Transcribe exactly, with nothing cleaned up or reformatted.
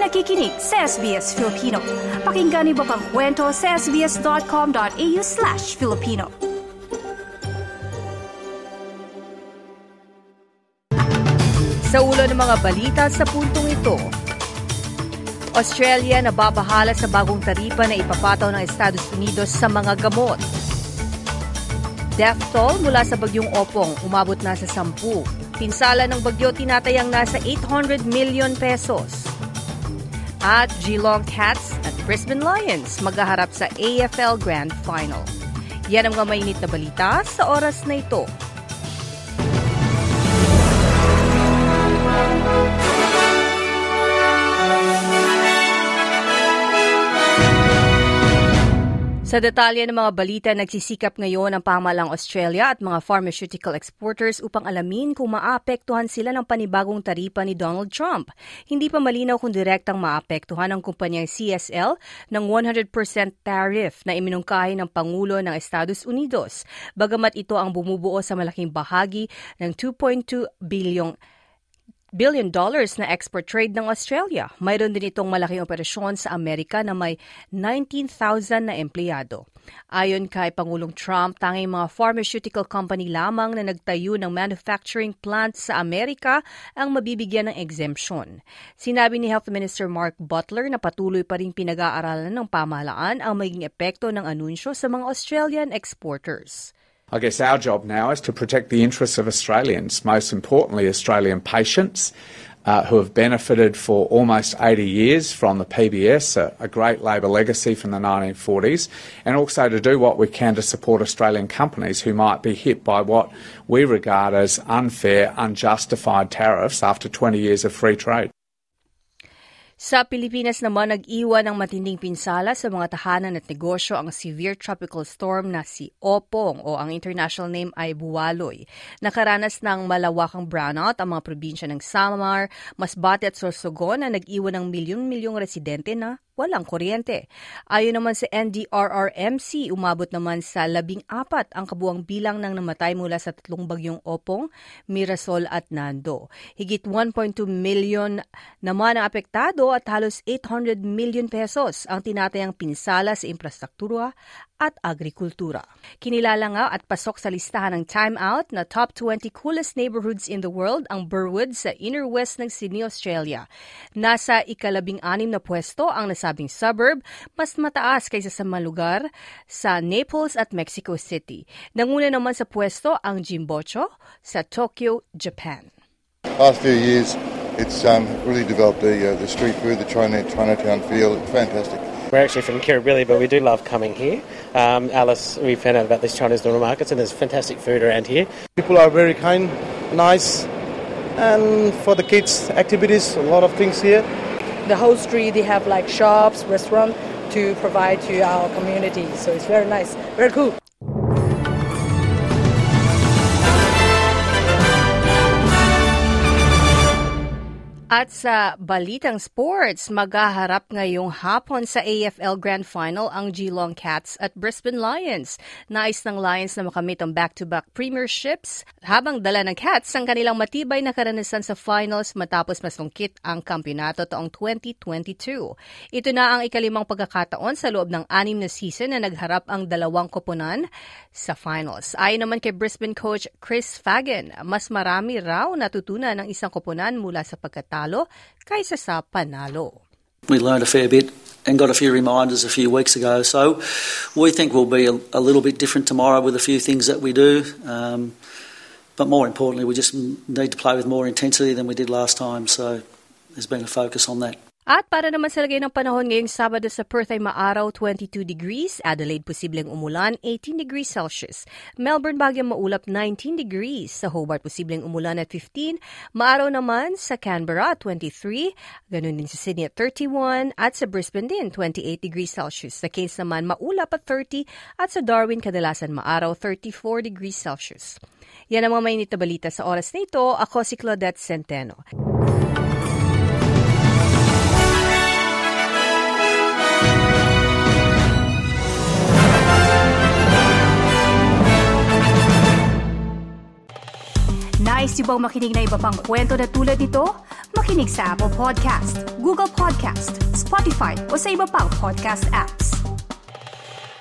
nakikinig sa S B S Filipino. Pakinggan niyo pa ang kwento sa sbs.com.au slash Filipino. Sa ulo ng mga balita sa puntong ito, Australia nababahala sa bagong taripa na ipapataw ng Estados Unidos sa mga gamot. Death toll mula sa bagyong Opong umabot na sa sampu. Pinsala ng bagyo tinatayang nasa eight hundred million pesos. At Geelong Cats at Brisbane Lions maghaharap sa A F L Grand Final. Yan ang mga mainit na balita sa oras na ito. Sa detalye ng mga balita, nagsisikap ngayon ang pamahalang Australia at mga pharmaceutical exporters upang alamin kung maapektuhan sila ng panibagong taripa ni Donald Trump. Hindi pa malinaw kung direktang maapektuhan ang kumpanyang C S L ng one hundred percent tariff na iminungkahi ng Pangulo ng Estados Unidos, bagamat ito ang bumubuo sa malaking bahagi ng two point two billion billion dollars na export trade ng Australia. Mayroon din itong malaking operasyon sa Amerika na may nineteen thousand na empleyado. Ayon kay Pangulong Trump, tanging mga pharmaceutical company lamang na nagtayo ng manufacturing plant sa Amerika ang mabibigyan ng exemption. Sinabi ni Health Minister Mark Butler na patuloy pa rin pinag-aaralan ng pamahalaan ang magiging epekto ng anunsyo sa mga Australian exporters. I guess our job now is to protect the interests of Australians, most importantly Australian patients uh, who have benefited for almost eighty years from the P B S, a, a great Labor legacy from the nineteen forties, and also to do what we can to support Australian companies who might be hit by what we regard as unfair, unjustified tariffs after twenty years of free trade. Sa Pilipinas naman, nag-iwan ng matinding pinsala sa mga tahanan at negosyo ang severe tropical storm na si Opong o ang international name ay Buwaloy. Nakaranas ng malawakang brownout ang mga probinsya ng Samar, Masbate at Sorsogon na nag-iwan ng milyon-milyong residente na walang kuryente. Ayon naman sa N D R R M C, umabot naman sa labing apat ang kabuang bilang ng namatay mula sa tatlong bagyong Opong, Mirasol at Nando. Higit one point two million naman ang apektado at halos eight hundred million pesos ang tinatayang pinsala sa infrastruktura at agrikultura. Kinilala nga at pasok sa listahan ng Time Out na top twenty coolest neighborhoods in the world ang Burwood sa inner west ng Sydney, Australia. Nasa ikalabing-anim na pwesto ang nasabing suburb, mas mataas kaysa sa mga lugar sa Naples at Mexico City. Nanguna naman sa pwesto ang Jimbocho sa Tokyo, Japan. Last few years, it's um, really developed the uh, the street food, the China, Chinatown feel. It's fantastic. We're actually from Kirribilli, but we do love coming here. Um, Alice, we found out about these Chinese normal markets, and there's fantastic food around here. People are very kind, nice, and for the kids, activities, a lot of things here. The whole street, they have like shops, restaurants to provide to our community. So it's very nice, very cool. At sa balitang sports, maghaharap ngayong hapon sa A F L Grand Final ang Geelong Cats at Brisbane Lions. Nais ng Lions na makamit ang back-to-back premierships habang dala ng Cats ang kanilang matibay na karanasan sa finals matapos masungkit ang kampyonato taong twenty twenty-two. Ito na ang ikalimang pagkakataon sa loob ng anim na season na nagharap ang dalawang koponan sa finals. Ayon naman kay Brisbane coach Chris Fagan, mas marami raw natutunan ng isang koponan mula sa pagkatalo kaysa sa panalo. We learned a fair bit and got a few reminders a few weeks ago, so we think we'll be a, a little bit different tomorrow with a few things that we do, um, but more importantly we just need to play with more intensity than we did last time, so there's been a focus on that. At para naman sa lagay ng panahon ngayong Sabado sa Perth ay maaraw twenty-two degrees, Adelaide posibleng umulan eighteen degrees Celsius, Melbourne bagyang maulap nineteen degrees, sa Hobart posibleng umulan at fifteen, maaraw naman sa Canberra at twenty-three, ganun din sa Sydney at thirty-one, at sa Brisbane din twenty-eight degrees Celsius. Sa Cairns naman maulap at thirty, at sa Darwin kadalasan maaraw thirty-four degrees Celsius. Yan ang mga mainit na balita sa oras na ito. Ako si Claudette Centeno. Nais niyo bang makinig na iba pang kwento na tulad ito? Makinig sa Apple Podcast, Google Podcast, Spotify o sa iba pang podcast apps.